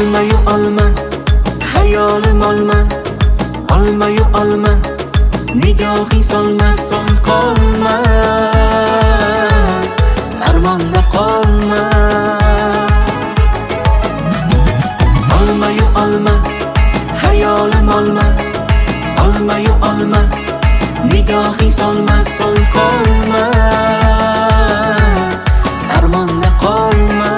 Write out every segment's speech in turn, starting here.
Olma-yu olma, hayolim olma. Olma-yu olma, nigohing solmas son qolma. Armonda qolma. Olma-yu olma, hayolim olma. Olma-yu olma, nigohing solmas son qolma. Armonda qolma.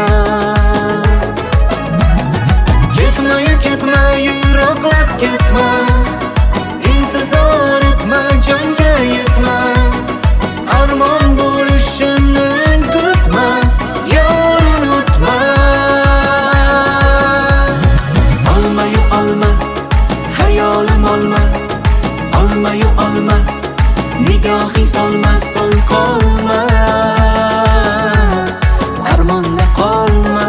Ketma, yiroqlab ketma. Intizor etma, jonga yetma. Armon bo'lishimni kutma, yor unutma. Olma-yu olma, hayolim olma. Olma-yu olma, nigohing solmas son qolma. Armonda qolma.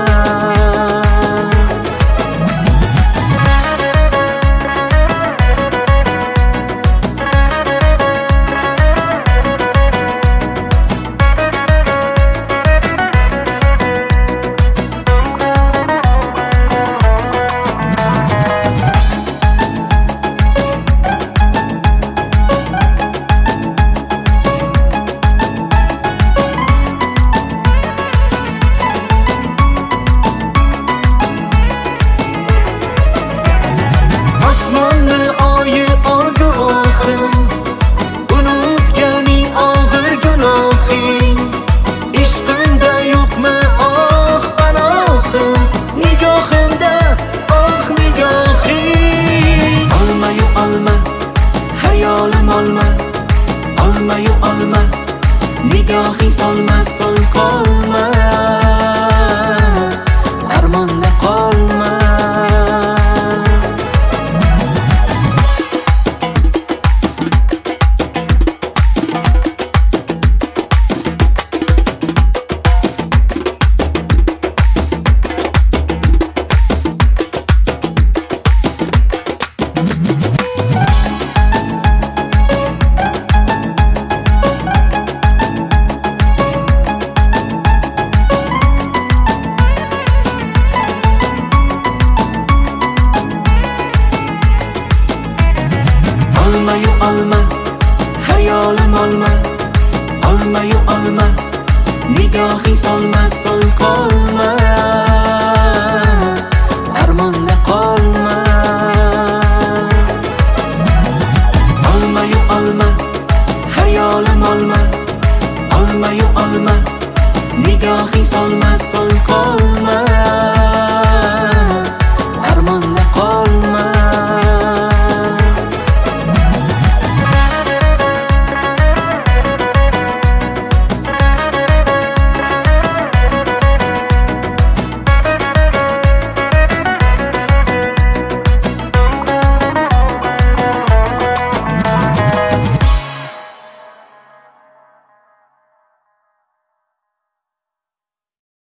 Olma-yu olma, nigohing solmas son qolma. Armonda qolma. Olma-yu olma, hayolim olma. Olma-yu olma, nigohing solmas son qolma. Armonda qolma. Olma-yu olma, hayolim olma. Olma-yu olma, nigohing solmas son qolma.